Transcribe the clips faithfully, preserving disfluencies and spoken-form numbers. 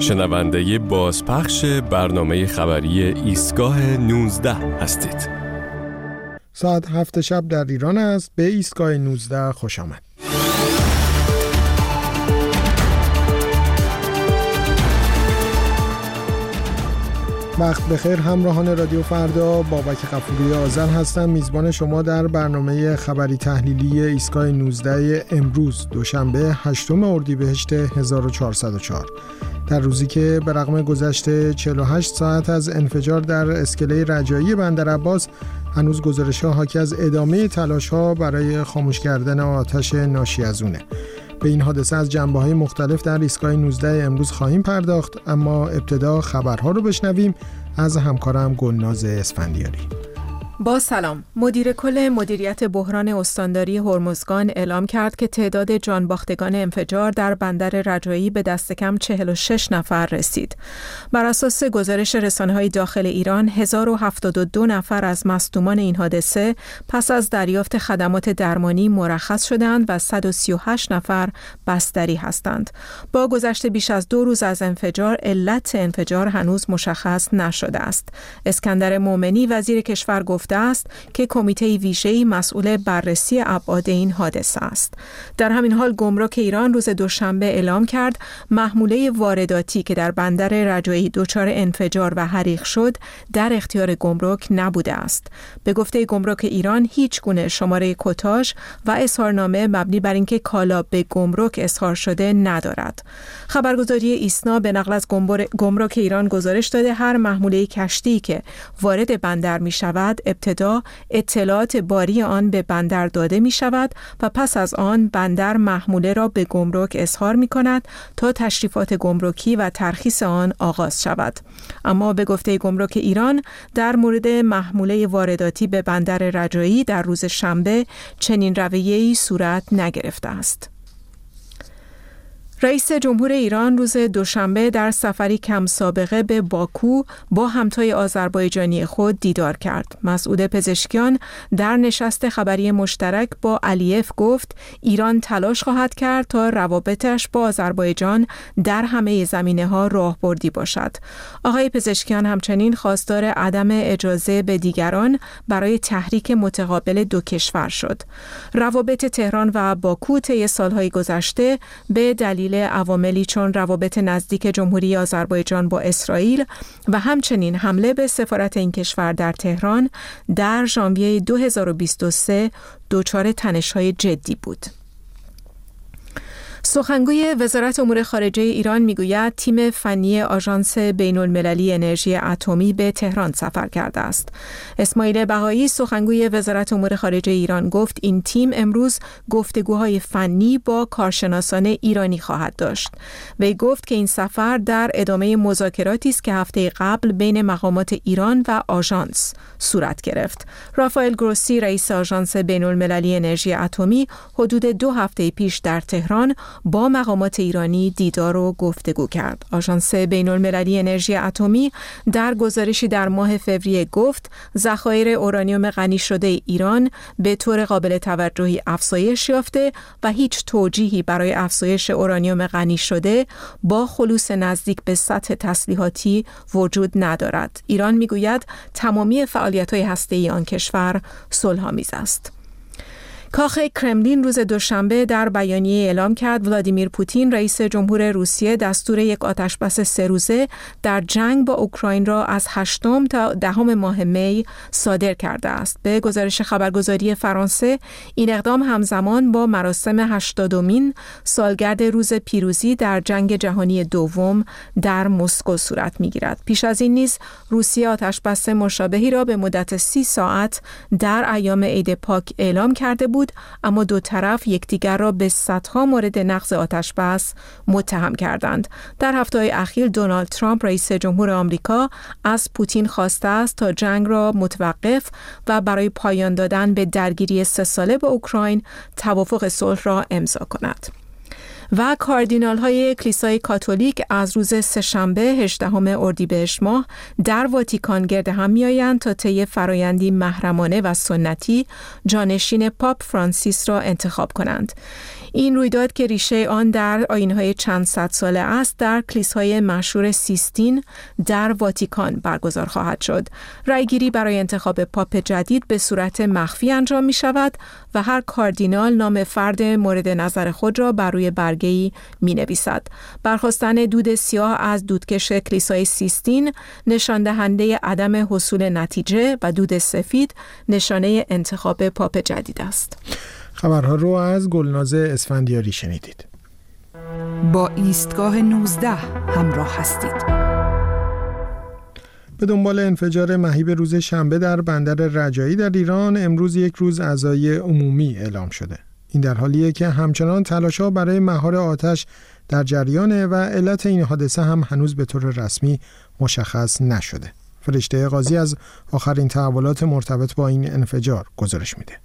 شنونده بازپخش برنامه خبری ایستگاه نوزده هستید. ساعت هفت شب در ایران است. به ایستگاه نوزده خوش آمد. وقت بخیر همراهان رادیو فردا، بابک غفوری آذر هستم، میزبان شما در برنامه خبری تحلیلی ایستگاه نوزده امروز دوشنبه هشتم اردیبهشت هزار و چهارصد و چهار، در روزی که به رغم گذشت چهل و هشت ساعت از انفجار در اسکله رجایی بندرعباس، هنوز گزارش‌ها حاکی از ادامه تلاش‌ها برای خاموش کردن آتش ناشی از اونه. به این حادثه از جنبه‌های مختلف در ایستگاه نوزده امروز خواهیم پرداخت، اما ابتدا خبرها رو بشنویم از همکارم گلناز اسفندیاری. با سلام. مدیر کل مدیریت بحران استانداری هرمزگان اعلام کرد که تعداد جانباختگان انفجار در بندر رجایی به دست کم چهل و شش نفر رسید. بر اساس گزارش رسانه‌های داخل ایران، هزار و هفتاد و دو نفر از مصدومان این حادثه پس از دریافت خدمات درمانی مرخص شدند و صد و سی و هشت نفر بستری هستند. با گذشت بیش از دو روز از انفجار، علت انفجار هنوز مشخص نشده است. اسکندر مومنی وزیر کشور گفته است که کمیته ویژه‌ای مسئول بررسی ابعاد این حادثه است. در همین حال گمرک ایران روز دوشنبه اعلام کرد محموله وارداتی که در بندر رجایی دچار انفجار و حریق شد در اختیار گمرک نبوده است. به گفته گمرک ایران هیچ گونه شماره کتاژ و اظهارنامه مبنی بر اینکه کالا به گمرک اظهار شده ندارد. خبرگزاری ایسنا به نقل از گمرک ایران گزارش داده هر محموله کشتی که وارد بندر می شود ابتدا اطلاعات باری آن به بندر داده می شود و پس از آن بندر محموله را به گمرک اظهار می کند تا تشریفات گمرکی و ترخیص آن آغاز شود. اما به گفته گمرک ایران در مورد محموله وارداتی به بندر رجایی در روز شنبه چنین رویه‌ای صورت نگرفته است. رئیس جمهور ایران روز دوشنبه در سفری کم سابقه به باکو با همتای آذربایجانی خود دیدار کرد. مسعود پزشکیان در نشست خبری مشترک با علیف گفت ایران تلاش خواهد کرد تا روابطش با آذربایجان در همه زمینه‌ها راهبردی باشد. آقای پزشکیان همچنین خواستار عدم اجازه به دیگران برای تحریک متقابل دو کشور شد. روابط تهران و باکو طی سالهای گذشته به دلیل عواملی چون روابط نزدیک جمهوری آذربایجان با اسرائیل و همچنین حمله به سفارت این کشور در تهران در ژانویه دو هزار و بیست و سه دچار تنش‌های جدی بود. سخنگوی وزارت امور خارجه ایران میگوید تیم فنی آژانس بین‌المللی انرژی اتمی به تهران سفر کرده است. اسماعیل بهایی سخنگوی وزارت امور خارجه ایران گفت این تیم امروز گفتگوهای فنی با کارشناسان ایرانی خواهد داشت. وی گفت که این سفر در ادامه مذاکراتی است که هفته قبل بین مقامات ایران و آژانس صورت گرفت. رافائل گروسی رئیس آژانس بین‌المللی انرژی اتمی حدود دو هفته پیش در تهران با مقامات ایرانی دیدار و گفتگو کرد. آژانس بین‌المللی انرژی اتمی در گزارشی در ماه فوریه گفت ذخایر اورانیوم غنی شده ایران به طور قابل توجهی افزایش یافته و هیچ توجیهی برای افزایش اورانیوم غنی شده با خلوص نزدیک به سطح تسلیحاتی وجود ندارد. ایران میگوید تمامی فعالیت‌های هسته‌ای آن کشور صلح‌آمیز است. کاخ کرملین روز دوشنبه در بیانیه اعلام کرد ولادیمیر پوتین رئیس جمهور روسیه دستور یک آتشبس سه روزه در جنگ با اوکراین را از هشتم تا دهم ماه می صادر کرده است. به گزارش خبرگزاری فرانسه این اقدام همزمان با مراسم هشتادمین سالگرد روز پیروزی در جنگ جهانی دوم در مسکو صورت می‌گیرد. پیش از این نیز روسیه آتشبس مشابهی را به مدت سی ساعت در ایام عید پاک اعلام کرده بود، اما دو طرف یکدیگر را به صدها مورد نقض آتشبس متهم کردند. در هفته‌های اخیر دونالد ترامپ رئیس جمهور آمریکا از پوتین خواسته است تا جنگ را متوقف و برای پایان دادن به درگیری سه ساله با اوکراین توافق صلح را امضا کند. و کاردینال های کلیسای کاتولیک از روز سه‌شنبه هجدهم اردیبهشت ماه در واتیکان گرد هم می‌آیند تا طی فرایندی محرمانه و سنتی جانشین پاپ فرانسیس را انتخاب کنند. این رویداد که ریشه آن در آیین‌های چند صد ساله است، در کلیسای مشهور سیستین در واتیکان برگزار خواهد شد. رأیگیری برای انتخاب پاپ جدید به صورت مخفی انجام می شود و هر کاردینال نام فرد مورد نظر خود را بر روی برگه‌ای می نویسد. برخاستن دود سیاه از دودکش کلیسای سیستین نشان دهنده عدم حصول نتیجه و دود سفید نشانه انتخاب پاپ جدید است. خبرها رو از گلناز اسفندیاری شنیدید. با ایستگاه نوزده همراه هستید. به دنبال انفجار مهیب روز شنبه در بندر رجایی در ایران، امروز یک روز عزای عمومی اعلام شده. این در حالیه که همچنان تلاش‌ها برای مهار آتش در جریانه و علت این حادثه هم هنوز به طور رسمی مشخص نشده. فرشته قاضی از آخرین تحولات مرتبط با این انفجار گزارش میده.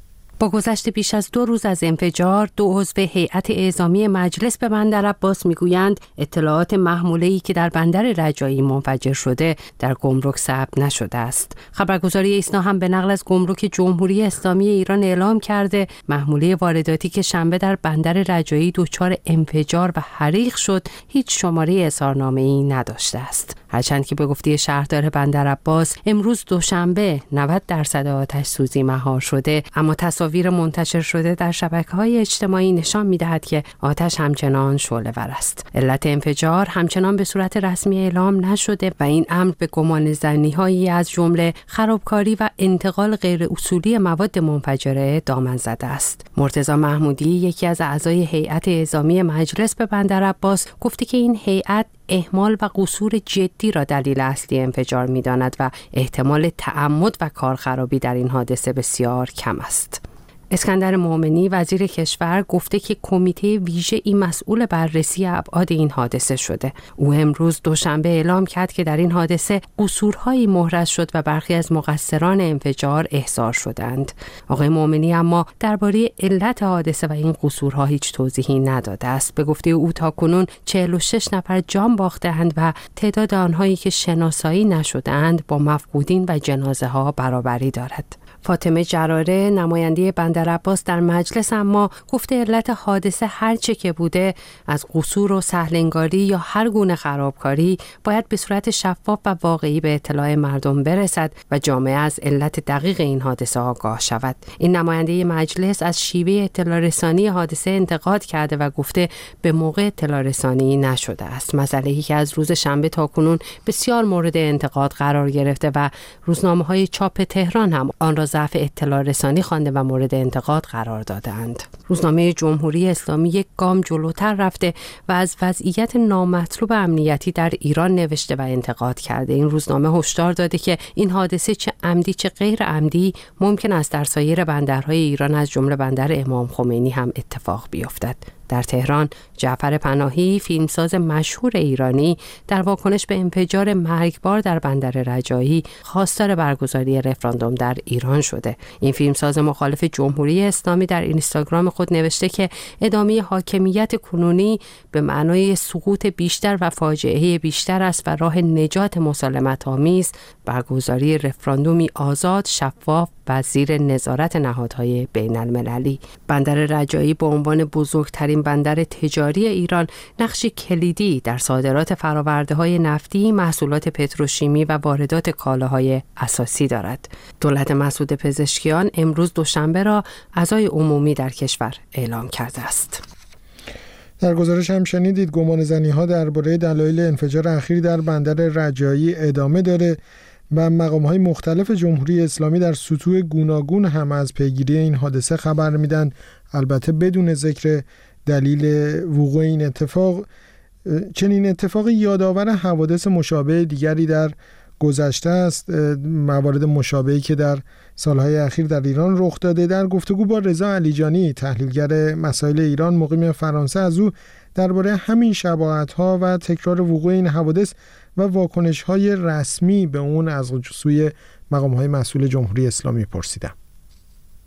با گذشت بیش از دو روز از انفجار، دو عضو هیئت اعزامی مجلس به بندر عباس میگویند اطلاعات محموله‌ای که در بندر رجایی منفجر شده در گمرک ثبت نشده است. خبرگزاری ایسنا هم به نقل از گمرک جمهوری اسلامی ایران اعلام کرده محموله وارداتی که شنبه در بندر رجایی دچار انفجار و حریق شد، هیچ شماره اظهارنامه‌ای نداشته است. هرچند که به گفته شهردار بندر عباس امروز دوشنبه نود درصد آتش سوزی مهار شده، اما تصاویر منتشر شده در شبکه‌های اجتماعی نشان می‌دهد که آتش همچنان شعله‌ور است. علت انفجار همچنان به صورت رسمی اعلام نشده و این امر به گمان زنی‌هایی از جمله خرابکاری و انتقال غیر اصولی مواد منفجره دامن زده است. مرتضی محمودی، یکی از اعضای هیئت اعزامی مجلس به بندر عباس، گفته که این هیئت اهمال و قصور جدی را دلیل اصلی انفجار می‌داند و احتمال تعمد و کارخرابی در این حادثه بسیار کم است. اسکندر مومنی، وزیر کشور، گفته که کمیته ویژه‌ای مسئول بررسی ابعاد این حادثه شده. او امروز دوشنبه اعلام کرد که در این حادثه قصورهایی محرز شد و برخی از مقصران انفجار احضار شدند. آقای مومنی اما درباره علت حادثه و این قصورها هیچ توضیحی نداده است. به گفته او تاکنون چهل و شش نفر جان باخته‌اند و تعداد آنهایی که شناسایی نشده‌اند با مفقودین و جنازه ها برابری دارد. فاطمه جراره، نماینده بندر عباس در مجلس، اما گفته علت حادثه هر چه که بوده، از قصور و سهلنگاری یا هر گونه خرابکاری، باید به صورت شفاف و واقعی به اطلاع مردم برسد و جامعه از علت دقیق این حادثه آگاه شود. این نماینده مجلس از شیوه اطلاع رسانی حادثه انتقاد کرده و گفته به موقع اطلاع رسانی نشده است. مسئله‌ای که از روز شنبه تا کنون بسیار مورد انتقاد قرار گرفته و روزنامه‌های چاپ تهران هم آن را ضعف اطلاع رسانی خوانده و مورد انتقاد قرار دادند. روزنامه جمهوری اسلامی یک گام جلوتر رفته و از وضعیت نامطلوب امنیتی در ایران نوشته و انتقاد کرده. این روزنامه هشدار داده که این حادثه چه عمدی چه غیر عمدی ممکن است در سایر بندرهای ایران از جمله بندر امام خمینی هم اتفاق بیفتد. در تهران، جعفر پناهی، فیلمساز مشهور ایرانی، در واکنش به انفجار مرگبار در بندر رجایی خواستار برگزاری رفراندوم در ایران شده. این فیلمساز مخالف جمهوری اسلامی در اینستاگرام خود نوشته که ادامه حاکمیت کنونی به معنای سقوط بیشتر و فاجعه بیشتر است و راه نجات مسالمت‌آمیز برگزاری رفراندومی آزاد، شفاف و زیر نظارت نهادهای بین المللی. بندر رجایی به عنوان بزرگترین بندر تجاری ایران نقشی کلیدی در صادرات فرآورده‌های نفتی، محصولات پتروشیمی و واردات کالاهای اساسی دارد. دولت مسعود پزشکیان امروز دوشنبه را عزای عمومی در کشور اعلام کرده است. در گزارش هم شنیدید گمان زنی‌ها درباره دلایل انفجار اخیر در بندر رجایی ادامه داره و مقام‌های مختلف جمهوری اسلامی در سطوح گوناگون هم از پیگیری این حادثه خبر میدن، البته بدون ذکر دلیل وقوع این اتفاق. چنین اتفاقی یادآور حوادث مشابه دیگری در گذشته است، موارد مشابهی که در سالهای اخیر در ایران رخ داده. در گفتگو با رضا علیجانی، تحلیلگر مسائل ایران مقیم فرانسه، از او درباره همین شباهت‌ها و تکرار وقوع این حوادث و واکنش‌های رسمی به اون از سوی مقام‌های مسئول جمهوری اسلامی پرسیدم.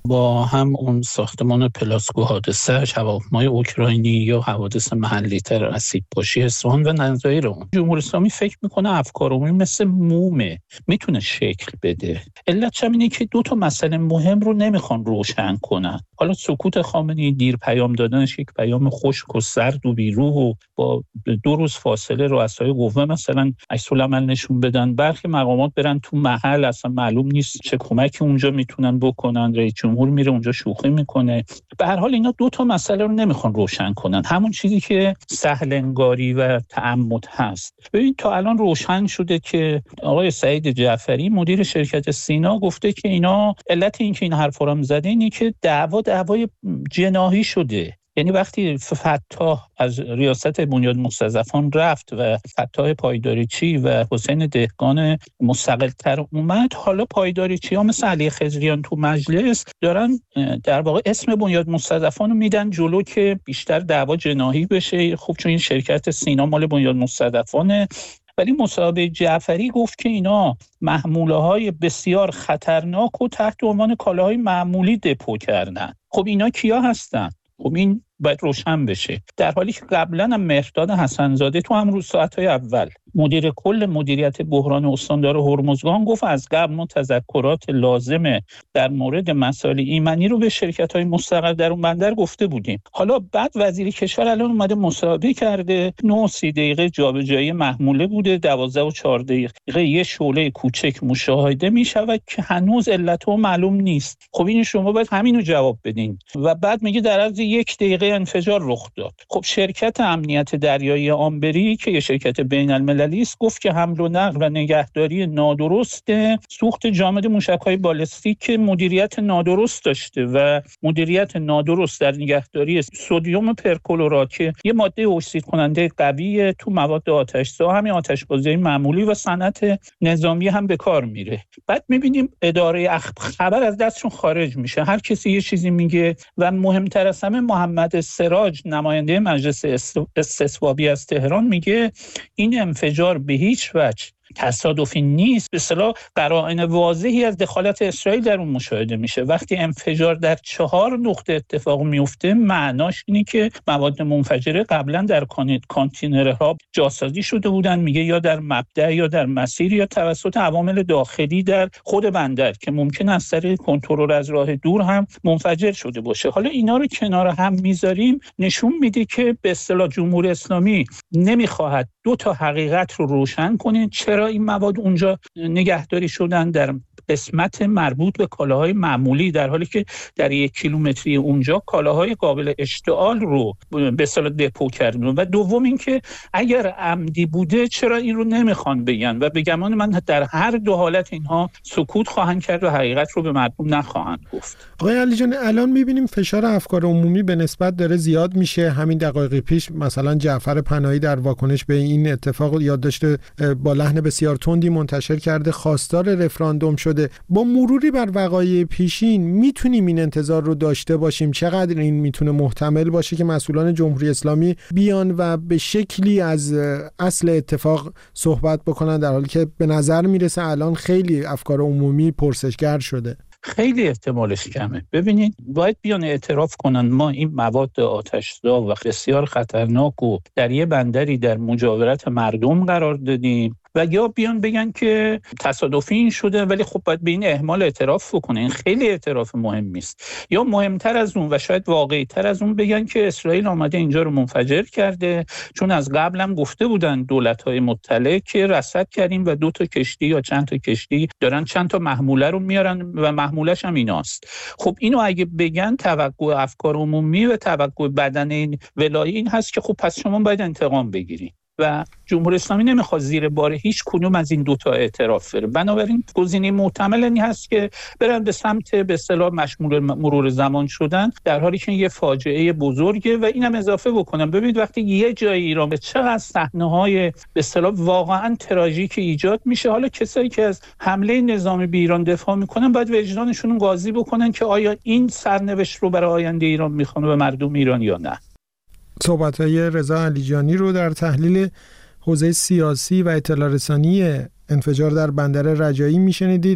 با هم اون ساختمان پلاسکو حادثه‌اش، هواپیمای اوکراینی یا حوادث محلی‌تر اسیدپاشی اصفهان و نظایر اون، جمهوری اسلامی فکر میکنه افکار عمومی مثل مومه، میتونه شکل بده. علتش اینه که دو تا مسئله مهم رو نمیخوان روشن کنن. حالا سکوت خامنه‌ای، دیر پیام دادنش، یک پیام خشک و سرد و بیروح و با دو روز فاصله رؤسای قوه مثلا عکس العمل نشون بدن، برخی مقامات برن تو محل، اصلا معلوم نیست چه کمکی اونجا میتونن بکنن، رئیس جمهور میره اونجا شوخی میکنه. به هر حال اینا دو تا مسئله رو نمیخوان روشن کنن، همون چیزی که سهل انگاری و تعمد هست. ببین تا الان روشن شده که آقای سعید جعفری مدیر شرکت سینا گفته که اینا علت این که این حرفا رو زده اینه که دعوا دعوای جناحی شده. یعنی وقتی فتاح از ریاست بنیاد مستضعفان رفت و فتاح پایداریچی و حسین دهقان مستقل‌تر اومد، حالا پایداریچی ها مثل علی خضریان تو مجلس دارن در واقع اسم بنیاد مستضعفان رو میدن جلو که بیشتر دعوا جناحی بشه. خب چون این شرکت سینا مال بنیاد مستضعفانه. ولی مصاحبه جعفری گفت که اینا محموله‌های بسیار خطرناک و تحت عنوان کالاهای معمولی دپو کردن. خب اینا کیا هستن؟ خب این باید روشن بشه. در حالی که قبلا هم مهرداد حسن‌زاده تو همون روز ساعت‌های اول مدیر کل مدیریت بحران استاندار هرمزگان گفت از قبل ما تذکرات لازمه در مورد مسائل ایمنی رو به شرکت‌های مستقل در اون بندر گفته بودیم. حالا بعد وزیر کشور الان اومده مصاحبه کرده، نه و سی دقیقه جابجایی محموله بوده، دوازده و چهار دقیقه یه شعله کوچک مشاهده می‌شود که هنوز علت و معلوم نیست. خب این شما باید همینو جواب بدین. و بعد میگه در عرض یک دقیقه انفجار رخ داد. خب شرکت امنیت دریایی آمبری که یه شرکت بین‌المللی است گفت که حمل و نقل و نگهداری نادرست سوخت جامد موشک‌های بالستیک که مدیریت نادرست داشته و مدیریت نادرست در نگهداری سدیم پرکلورات که یه ماده اکسید کننده قویه تو مواد آتش‌زا، همین آتش‌بازی معمولی و صنعت نظامی هم به کار میره. بعد می‌بینیم اداره خبر از دستشون خارج میشه، هر کسی یه چیزی میگه و مهمتر از همه محمد سراج نماینده مجلس استصوابی از تهران میگه این انفجار به هیچ وجه تصادفی نیست، به اصطلاح قرائن واضحی از دخالت اسرائیل در اون مشاهده میشه. وقتی انفجار در چهار نقطه اتفاق میفته معناش اینه که مواد منفجره قبلا در کانتینرها جاسازی شده بودن، میگه یا در مبدأ یا در مسیر یا توسط عوامل داخلی در خود بندر که ممکن است از طریق کنترل از راه دور هم منفجر شده باشه. حالا اینا رو کنار هم میذاریم، نشون میده که به اصطلاح جمهوری اسلامی نمیخواهد دو تا حقیقت رو روشن کنه. چرا این مواد اونجا نگهداری شدن در قسمت مربوط به کالاهای معمولی، در حالی که در یک کیلومتری اونجا کالاهای قابل اشتعال رو به اصطلاح دپو کردن. و دوم این که اگر عمدی بوده چرا این رو نمیخوان بگن و به گمان من در هر دو حالت اینها سکوت خواهند کرد و حقیقت رو به مردم نخواهند گفت. آقای علی جان، الان میبینیم فشار افکار عمومی به نسبت داره زیاد میشه. همین دقایق پیش مثلا جعفر پناهی در واکنش به این اتفاق یادداشت با لحن بسیار تندی منتشر کرده، خواستار رفراندوم شده. با مروری بر وقایع پیشین میتونیم این انتظار رو داشته باشیم؟ چقدر این میتونه محتمل باشه که مسئولان جمهوری اسلامی بیان و به شکلی از اصل اتفاق صحبت بکنن، در حالی که به نظر میرسه الان خیلی افکار عمومی پرسشگر شده؟ خیلی احتمالش کمه. ببینید باید بیان اعتراف کنن ما این مواد آتش‌زا و بسیار خطرناک و در یه بندری در مجاورت مردم قرار دادیم، و یا بیان بگن که تصادفی این شده، ولی خب باید به این احمال اعتراف بکنه. این خیلی اعتراف مهمی است. یا مهمتر از اون و شاید واقعی تر از اون بگن که اسرائیل آمده اینجا رو منفجر کرده، چون از قبل هم گفته بودن دولت‌های مطلع که رصد کردیم و دو تا کشتی یا چند تا کشتی دارن چند تا محموله رو میارن و محمولش هم ایناست. خب اینو اگه بگن توقع افکار عمومی و توقع بدن این ولایی این هست که خب پس شما باید انتقام بگیرید و جمهوری اسلامی نمیخواد زیر بار هیچ کدوم از این دوتا اعتراف بره. بنابراین گزینه محتمل این هست که برن به سمت به اصطلاح مشمول مرور زمان شدن، در حالی که یه فاجعه بزرگه. و اینم اضافه بکنم، ببینید وقتی یه جای ایران به چقدر صحنه‌های به اصطلاح واقعا تراژیک ایجاد میشه، حالا کسایی که از حمله نظامی به ایران دفاع میکنن باید وجدانشون قاضی بکنن که آیا این سرنوشت رو برای آینده ایران میخوان و مردم ایران یا نه. صحبت‌های رضا علیجانی رو در تحلیل حوزه سیاسی و اطلاع رسانی انفجار در بندر رجایی میشنیدید.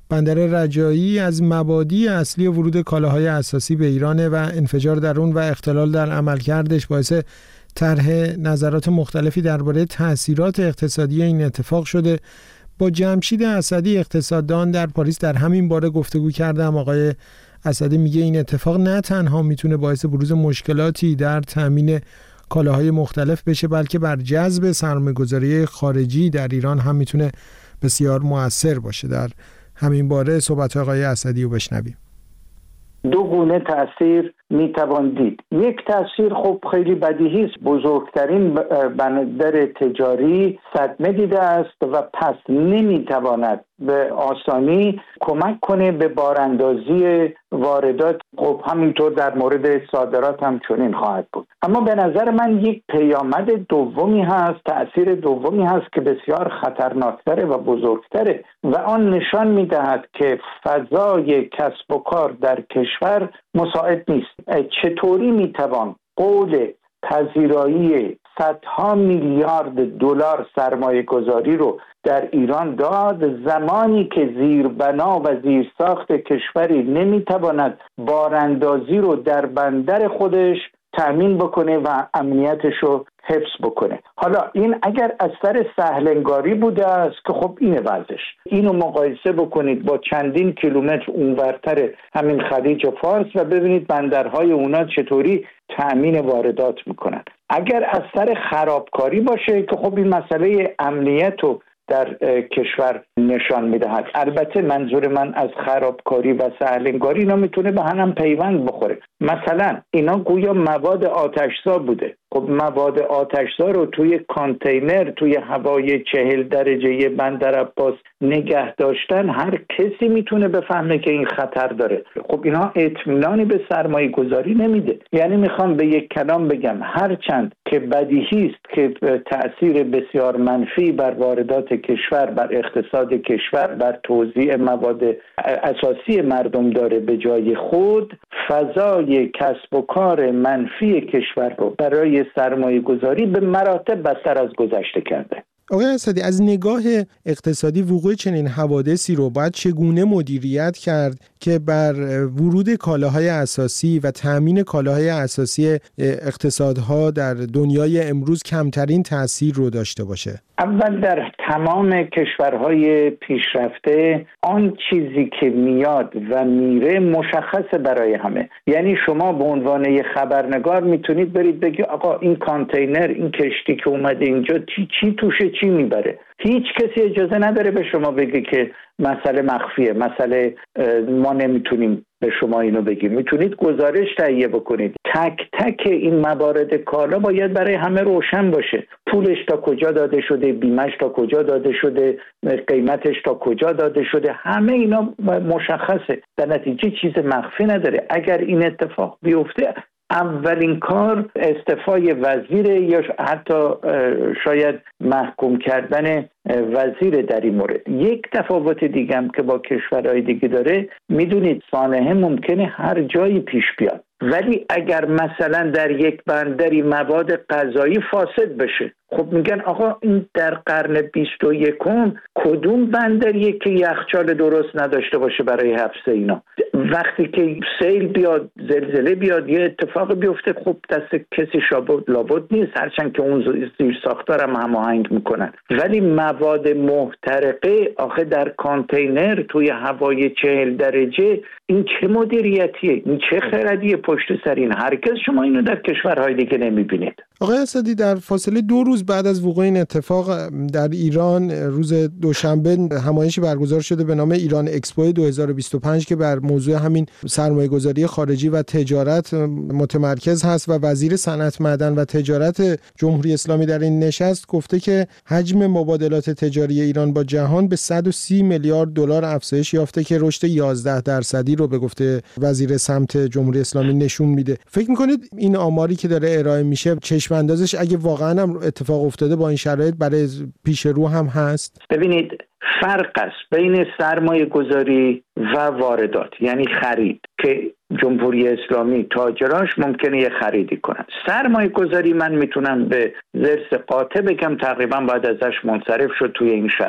بندر رجایی از مبادی اصلی ورود کالاهای اساسی به ایران و انفجار در اون و اختلال در عملکردش باعث طرح نظرات مختلفی درباره تأثیرات اقتصادی این اتفاق شده. با جمشید اسدی اقتصاددان در پاریس در همین باره گفتگو کردم. آقای اسدی میگه این اتفاق نه تنها میتونه باعث بروز مشکلاتی در تامین کالاهای مختلف بشه، بلکه بر جذب سرمایه‌گذاری خارجی در ایران هم میتونه بسیار مؤثر باشه. در همین باره صحبت آقای اسدی رو بشنویم. دو گونه تأثیر میتوان دید. یک تأثیر خب خیلی بدیهی است. بزرگترین بندر تجاری صدمه دیده است و پس نمیتواند به آسانی کمک کنه به باراندازی واردات. خب همینطور در مورد صادرات هم چنین خواهد بود. اما به نظر من یک پیامد دومی هست، تأثیر دومی هست که بسیار خطرناکتره و بزرگتره و آن نشان میدهد که فضای کسب و کار در کشور مساعد نیست. چطوری میتوان قول پذیرایی صدها میلیارد دلار سرمایه گذاری رو در ایران داد زمانی که زیربنا و زیرساخت کشوری نمیتواند باراندازی رو در بندر خودش تأمین بکنه و امنیتش رو حفظ بکنه؟ حالا این اگر از سر سهلنگاری بوده است که خب اینه وضعش. اینو مقایسه بکنید با چندین کیلومتر اونورتر همین خلیج فارس و ببینید بندرهای اونا چطوری تأمین واردات میکنن. اگر از سر خرابکاری باشه که خب این مسئله امنیت و در کشور نشان میدهد. البته منظور من از خرابکاری و سهلنگاری اینا میتونه به هم پیوند بخوره. مثلا اینا گویا مواد آتشزا بوده. خب مواد آتشزا رو توی کانتینر توی هوای چهل درجه بندر عباس نگه داشتن هر کسی میتونه بفهمه که این خطر داره. خب اینا اطمینانی به سرمایه گذاری نمیده. یعنی میخوام به یک کلام بگم هرچند که بدیهی است که تأثیر بسیار منفی بر واردات کشور، بر اقتصاد کشور، بر توزیع مواد اساسی مردم داره، به جای خود فضای کسب و کار منفی کشور رو برای سرمایه گذاری به مراتب بستر از گذشته کرده. آقای اسدی، از نگاه اقتصادی وقوع چنین حوادثی رو باید چگونه مدیریت کرد که بر ورود کالاهای اساسی و تامین کالاهای اساسی اقتصادها در دنیای امروز کمترین تأثیر رو داشته باشه؟ اول در تمام کشورهای پیشرفته آن چیزی که میاد و میره مشخصه برای همه. یعنی شما به عنوان یه خبرنگار میتونید برید بگی آقا این کانتینر، این کشتی که اومده اینجا چی چی توشه، چی میبره. هیچ کسی اجازه نداره به شما بگه که مسئله مخفیه، مسئله ما نمیتونیم به شما اینو بگیم. میتونید گزارش تهیه بکنید. تک تک این موارد کالا باید برای همه روشن باشه. پولش تا کجا داده شده، بیمش تا کجا داده شده، قیمتش تا کجا داده شده، همه اینا مشخصه. در نتیجه چیز مخفی نداره. اگر این اتفاق بیفته اولین کار استعفای وزیر یا حتی شاید محکوم کردن وزیر در این مورد. یک تفاوت دیگه هم که با کشورهای دیگه داره، میدونید سانحه ممکنه هر جایی پیش بیاد، ولی اگر مثلا در یک بندری مواد غذایی فاسد بشه، خب میگن آقا این در قرن بیست و یکم کدوم بندریه که یخچال درست نداشته باشه برای حفظ اینا؟ وقتی که سیل بیاد، زلزله بیاد، یه اتفاق بیفته، خب دست کسی شابود لابد نیست، هرچند که اون زیر ساختار هم هماهنگ میکنن. ولی مواد محترقه آخه در کانتینر توی هوای چهل درجه، این چه مدیریتیه؟ این چه خردیه پشت سر این؟ هرگز شما اینو در کشورهای دیگه نمیبینید. آقای اسدی، در فاصله دو روز بعد از وقوع این اتفاق در ایران روز دوشنبه همایشی برگزار شده به نام ایران اکسپو دو هزار و بیست و پنج که بر موضوع همین سرمایه‌گذاری خارجی و تجارت متمرکز هست و وزیر صنعت، معدن و تجارت جمهوری اسلامی در این نشست گفته که حجم مبادلات تجاری ایران با جهان به صد و سی میلیارد دلار افزایش یافته که رشد یازده درصدی رو به گفته وزیر سمت جمهوری اسلامی نشون میده. فکر می‌کنید این آماری که داره ارائه میشه چشم اندازش اگه واقعا هم اتفاق افتاده با این شرایط برای پیش رو هم هست؟ ببینید فرق است بین سرمایه گذاری و واردات، یعنی خرید که جمهوری اسلامی تاجراش ممکنه یه خریدی کنن. سرمایه گذاری من میتونم به ضرس قاطع بگم تقریبا باید ازش منصرف شد توی این شرایط.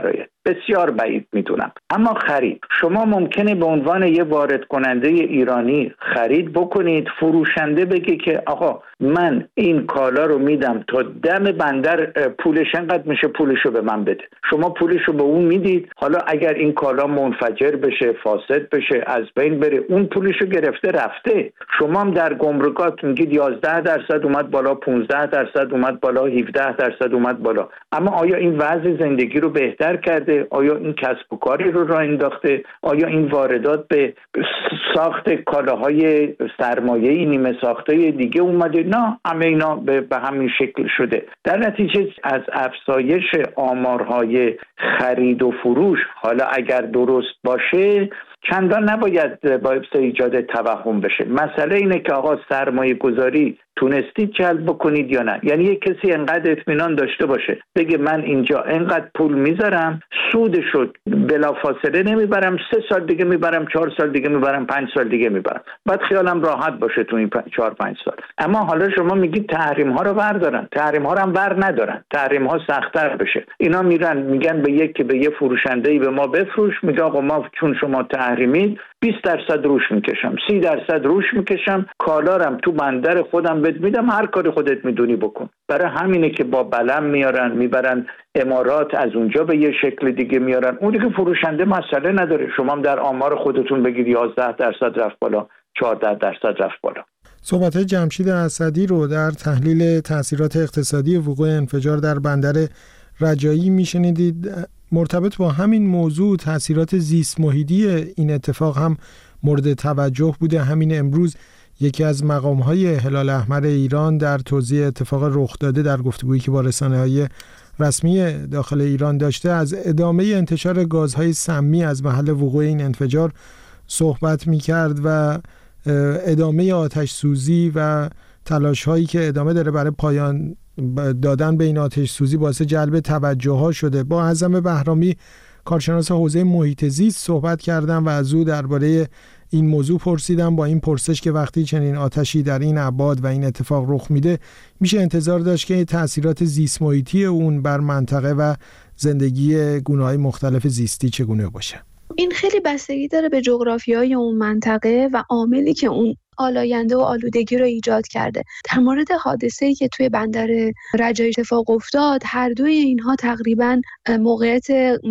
بسیار بعید میدونم. اما خرید، شما ممکنه به عنوان یه وارد کننده ایرانی خرید بکنید، فروشنده بگه که آقا من این کالا رو میدم تا دم بندر، پولش انقدر میشه، پولشو به من بده. شما پولشو به اون میدید، حالا اگر این کالا منفجر بشه، فاسد بشه، از بین بره، اون پولشو گرفته رفته. شما هم در گمرکات میگید یازده درصد اومد بالا، پانزده درصد اومد بالا، هفده درصد اومد بالا. اما آیا این وضع زندگی رو بهتر کرده؟ آیا این کسب و کاری رو راه انداخته؟ آیا این واردات به ساخت کالاهای سرمایه‌ای نیمه ساخته دیگه اومده؟ نه، همه اینا به همین شکل شده. در نتیجه از افزایش آمارهای خرید و فروش، حالا اگر درست باشه، چندان نباید باعث ایجاد توهم بشه. مسئله اینه که آقا سرمایه گذاری تونستید جلب بکنید یا نه. یعنی یک کسی انقدر اطمینان داشته باشه بگه من اینجا انقدر پول میذارم، سودشو بلافاصله نمیبرم، سه سال دیگه میبرم، چهار سال دیگه میبرم، پنج سال دیگه میبرم، بعد خیالم راحت باشه تو این چهار پنج سال. اما حالا شما میگید تحریم ها رو بردارن، تحریم ها رو هم بر ندارن، تحریم ها سخت‌تر بشه. اینا میرن میگن به یک که به یه فروشنده‌ای به ما بفروش، میگه آقا ما چون شما تحریمید بیست درصد روش میکشم، سی درصد روش میکشم، کالارم تو بندر خودم بد میدم، هر کاری خودت میدونی بکن. برای همینه که با بلم میارن میبرن امارات، از اونجا به یه شکل دیگه میارن. اون دیگه فروشنده مسئله نداره. شما هم در آمار خودتون بگید یازده درصد رفت بالا، چهارده درصد رفت بالا. صحبت جمشید اسدی رو در تحلیل تاثیرات اقتصادی وقوع انفجار در بندر رجایی میشنیدید. مرتبط با همین موضوع تاثیرات زیست محیطی این اتفاق هم مورد توجه بوده. همین امروز یکی از مقام‌های هلال احمر ایران در توضیح اتفاق رخ داده در گفتگویی که با رسانه‌های رسمی داخل ایران داشته، از ادامه انتشار گازهای سمی از محل وقوع این انفجار صحبت می‌کرد و ادامه آتش سوزی و تلاش‌هایی که ادامه داره برای پایان دادن به این آتش سوزی باعث جلب توجه ها شده. با اعظم بهرامی، کارشناس حوزه محیط زیست، صحبت کردم و از او درباره این موضوع پرسیدم، با این پرسش که وقتی چنین آتشی در این ابعاد و این اتفاق رخ میده میشه انتظار داشت که تاثیرات زیست محیطی اون بر منطقه و زندگی گونه‌های مختلف زیستی چگونه باشه. این خیلی بستگی داره به جغرافیای اون منطقه و عاملی که اون آلاینده و آلودگی رو ایجاد کرده. در مورد حادثه‌ای که توی بندر رجایی اتفاق افتاد، هر دوی اینها تقریباً موقعیت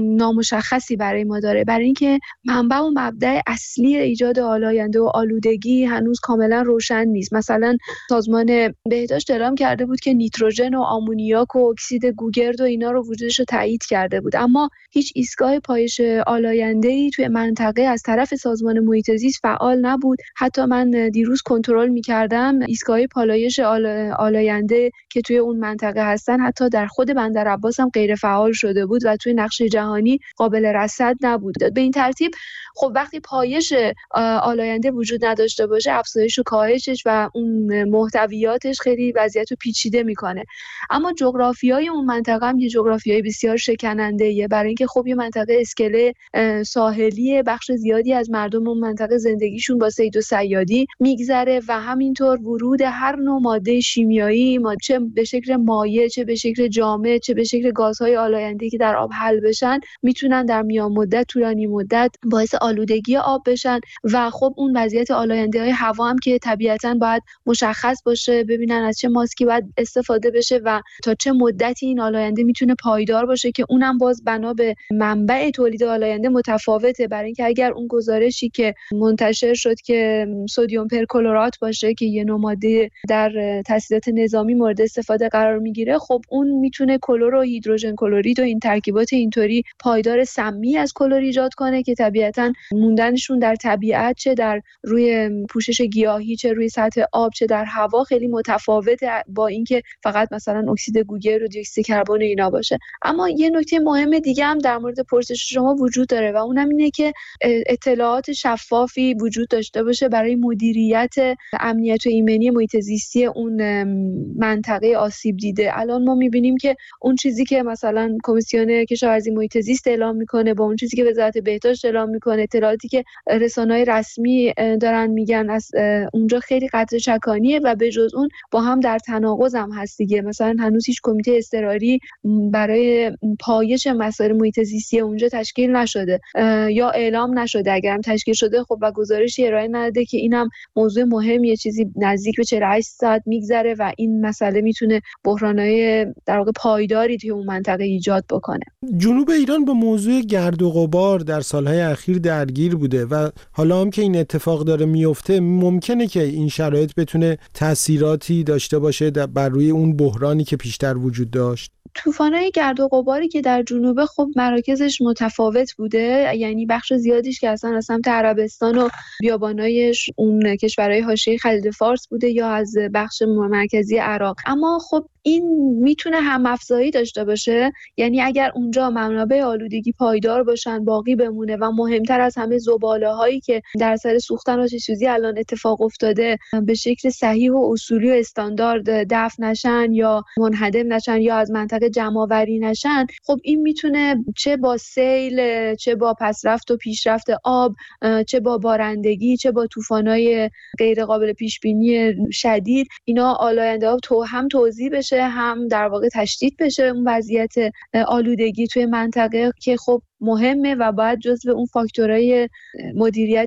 نامشخصی برای ما داره، برای اینکه منبع و مبدأ اصلی ایجاد آلاینده و آلودگی هنوز کاملا روشن نیست. مثلا سازمان بهداشت اعلام کرده بود که نیتروژن و آمونیاک و اکسید گوگرد و اینا رو وجودش رو تایید کرده بود، اما هیچ ایستگاه پایش آلاینده‌ای توی منطقه از طرف سازمان محیط زیست فعال نبود. حتی من دیروز کنترل می‌کردم، ایستگاه پالایش آل... آلاینده که توی اون منطقه هستن حتی در خود بندر عباس هم غیر فعال شده بود و توی نقشه جهانی قابل رصد نبود. به این ترتیب خب وقتی پایش آلاینده وجود نداشته باشه، افزایش و کاهشش و اون محتویاتش خیلی وضعیت رو پیچیده میکنه. اما جغرافیای اون منطقه هم یه جغرافیای بسیار شکننده‌ایه، برای اینکه خب یه منطقه اسکله ساحلی، بخش زیادی از مردم اون منطقه زندگیشون با صید و صیادی میگذره و همینطور ورود هر نوع ماده شیمیایی، چه به شکل مایع، چه به شکل جامد، چه به شکل گازهای آلاینده‌ای که در آب حل بشن، میتونن در میان مدت، طولانی مدت باعث آلودگی آب بشن و خب اون وضعیت آلاینده‌های هوا هم که طبیعتاً باید مشخص باشه، ببینن از چه ماسکی باید استفاده بشه و تا چه مدتی این آلاینده میتونه پایدار باشه، که اونم باز بنا به منبع تولید آلاینده متفاوته. برای اینکه اگر اون گزارشی که منتشر شد که سدیم پرکلورات باشه که یه نوع ماده در تسهیلات نظامی مورد استفاده قرار میگیره، خب اون میتونه کلور و هیدروژن کلورید و این ترکیبات اینطوری پایدار سمی از کلور ایجاد کنه که طبیعتاً موندنشون در طبیعت، چه در روی پوشش گیاهی، چه روی سطح آب، چه در هوا خیلی متفاوته با اینکه فقط مثلا اکسید گوگرد و دی اکسید کربن اینا باشه. اما یه نکته مهم دیگه هم در مورد پرسش شما وجود داره و اونم اینه که اطلاعات شفافی وجود داشته باشه برای مدیریت مدیریت امنیت و ایمنی محیط زیستی اون منطقه آسیب دیده. الان ما می‌بینیم که اون چیزی که مثلا کمیسیون کشاورزی محیط زیست اعلام میکنه با اون چیزی که وزارت بهداشت اعلام میکنه، اطلاعاتی که رسانه‌های رسمی دارن میگن، از اونجا خیلی قطع چکانیه و به جز اون با هم در تناقض هم هست دیگه. مثلا هنوز هیچ کمیته اضطراری برای پایش مسائل محیط زیستی اونجا تشکیل نشده یا اعلام نشده. اگرم تشکیل شده خب و گزارشی ارائه نداده که اینم موضوع مهمیه، چیزی نزدیک به چهل و هشت ساعت میگذره و این مسئله میتونه بحران‌های در واقع پایداری توی اون منطقه ایجاد بکنه. جنوب ایران با موضوع گرد و غبار در سالهای اخیر درگیر بوده و حالا هم که این اتفاق داره میفته ممکنه که این شرایط بتونه تأثیراتی داشته باشه بر روی اون بحرانی که پیشتر وجود داشت. طوفان‌های گرد و غباری که در جنوب خب مراکزش متفاوت بوده، یعنی بخش زیادیش که اصلا از سمت عربستان و بیابانای اون کشورهای حاشیه خلیج فارس بوده یا از بخش مرکزی عراق. اما خب این میتونه هم افزایی داشته باشه، یعنی اگر اونجا منابع آلودگی پایدار باشن، باقی بمونه و مهمتر از همه زباله‌هایی که در اثر سوختن آتش‌سوزی الان اتفاق افتاده به شکل صحیح و اصولی و استاندارد دفن نشن یا منهدم نشن یا از منطقه جمع‌آوری نشن، خب این میتونه چه با سیل، چه با پسرفت و پیشرفت آب، چه با بارندگی، چه با طوفان‌های غیر قابل پیش بینی شدید، اینا آلاینده ها تو هم توزیع بشه، هم در واقع تشدید بشه اون وضعیت آلودگی توی منطقه که خب مهمه و باید جزو اون فاکتورهای مدیریت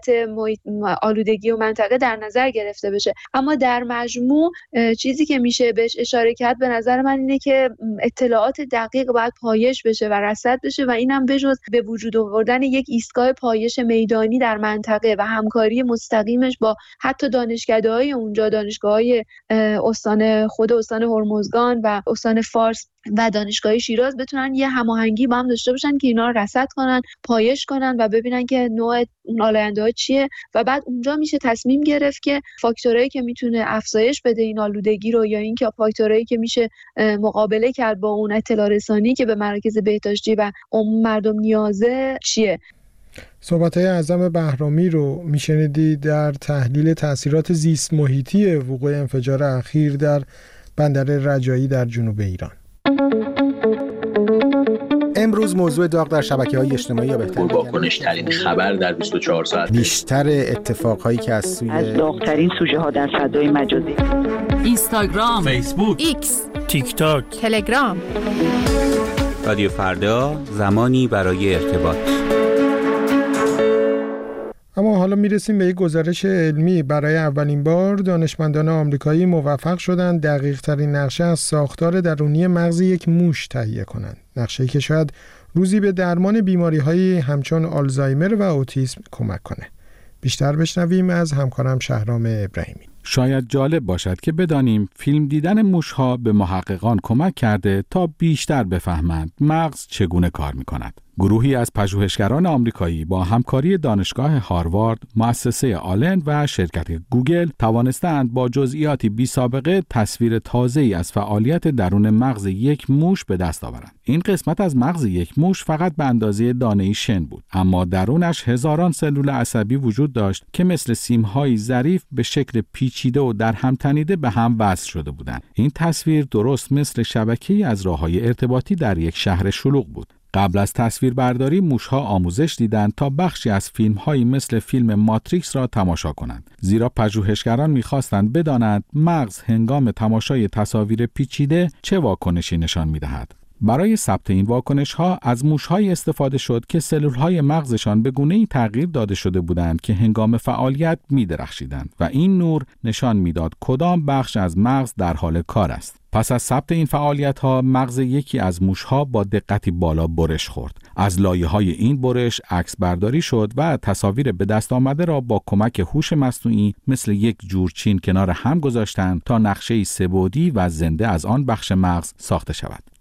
آلودگی و منطقه در نظر گرفته بشه. اما در مجموع چیزی که میشه بهش اشاره کرد به نظر من اینه که اطلاعات دقیق باید پایش بشه و رصد بشه و اینم بجز به وجود آوردن یک ایستگاه پایش میدانی در منطقه و همکاری مستقیمش با حتی دانشکده‌های اونجا، دانشگاه‌های استان خود استان هرمزگان و استان فارس و دانشگاه شیراز بتونن یه هماهنگی با هم داشته باشن که اینا رو رصد کنن، پایش کنن و ببینن که نوع اون آلاینده‌ها چیه و بعد اونجا میشه تصمیم گرفت که فاکتورایی که میتونه افزایش بده این آلودگی رو یا اینکه فاکتورایی که میشه مقابله کرد با اون اطلاع رسانی که به مراکز بهداشتی و عموم مردم نیازه چیه. صحبت‌های اعظم بهرامی رو میشنیدید در تحلیل تأثیرات زیست محیطی وقوع انفجار اخیر در بندر رجایی در جنوب ایران. امروز موضوع داغ در شبکه‌های اجتماعی یا بهتر واکنش ترین خبر در بیست و چهار ساعت، بیشتر اتفاقهایی که از سوی از داغ‌ترین سوژه ها در فضای مجازی، اینستاگرام، فیسبوک، ایکس، تیک تاک، تلگرام. رادیو فردا، زمانی برای ارتباط. اما حالا میرسیم به یک گزارش علمی. برای اولین بار دانشمندان آمریکایی موفق شدند دقیق ترین نقشه از ساختار درونی مغز یک موش تهیه کنند. نقشه‌ای که شاید روزی به درمان بیماری‌هایی همچون آلزایمر و اوتیسم کمک کنه. بیشتر بشنویم از همکارم شهرام ابراهیمی. شاید جالب باشد که بدانیم فیلم دیدن موش‌ها به محققان کمک کرده تا بیشتر بفهمند مغز چگونه کار می‌کند. گروهی از پژوهشگران آمریکایی با همکاری دانشگاه هاروارد، مؤسسه آلن و شرکت گوگل توانستند با جزئیاتی بی‌سابقه تصویر تازه‌ای از فعالیت درون مغز یک موش به دست آورند. این قسمت از مغز یک موش فقط به اندازه دانه‌ای شن بود، اما درونش هزاران سلول عصبی وجود داشت که مثل سیم‌های ظریف به شکل پیچیده و در هم تنیده به هم وصل شده بودند. این تصویر درست مثل شبکه‌ای از راه‌های ارتباطی در یک شهر شلوغ بود. قبل از تصویربرداری موشها آموزش دیدند تا بخشی از فیلم‌هایی مثل فیلم ماتریکس را تماشا کنند، زیرا پژوهشگران می‌خواستند بدانند مغز هنگام تماشای تصاویر پیچیده چه واکنشی نشان می‌دهد. برای ثبت این واکنش‌ها از موش‌هایی استفاده شد که سلول‌های مغزشان به گونه‌ای تغییر داده شده بودند که هنگام فعالیت می‌درخشیدند و این نور نشان می‌داد کدام بخش از مغز در حال کار است. پس از ثبت این فعالیت‌ها مغز یکی از موش‌ها با دقتی بالا برش خورد. از لایه‌های این برش عکس برداری شد و تصاویر به دست آمده را با کمک هوش مصنوعی مثل یک جورچین کنار هم گذاشتند تا نقشه‌ای سه‌بعدی و زنده از آن بخش مغز ساخته شود.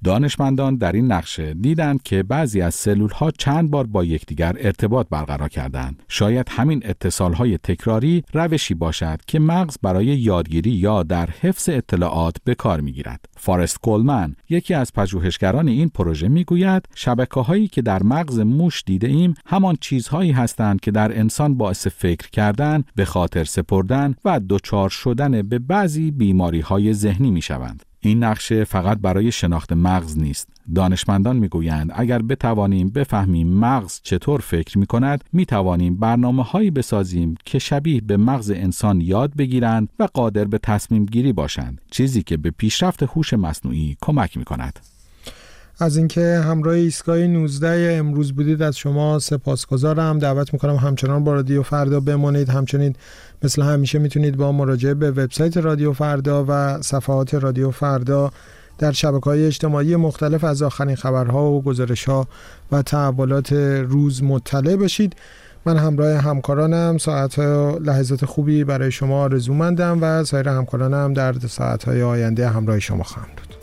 دانشمندان در این نقشه دیدند که بعضی از سلول‌ها چند بار با یکدیگر ارتباط برقرار کردند. شاید همین اتصال‌های تکراری روشی باشد که مغز برای یادگیری یا در حفظ اطلاعات به کار می‌گیرد. فارست کولمن، یکی از پژوهشگران این پروژه، می‌گوید شبکه‌هایی که در مغز موش دیده‌ایم همان چیزهایی هستند که در انسان باعث فکر کردن، به خاطر سپردن و دچار شدن به بعضی بیماری‌های ذهنی می‌شوند. این نقشه فقط برای شناخت مغز نیست. دانشمندان میگویند اگر بتوانیم بفهمیم مغز چطور فکر میکند، میتوانیم برنامه‌هایی بسازیم که شبیه به مغز انسان یاد بگیرند و قادر به تصمیم گیری باشند، چیزی که به پیشرفت هوش مصنوعی کمک میکند. از اینکه همراه ایستگاه نوزده امروز بودید از شما سپاسگزارم. دعوت میکنم همچنان با رادیو فردا بمانید. همچنین مثل همیشه میتونید با مراجعه به وبسایت رادیو فردا و صفحات رادیو فردا در شبکه‌های اجتماعی مختلف از آخرین خبرها و گزارش‌ها و تحولات روز مطلع بشید. من همراه همکارانم ساعت و لحظات خوبی برای شما آرزومندم و سایر همکارانم در ساعت‌های آینده همراه شما خواهم بود.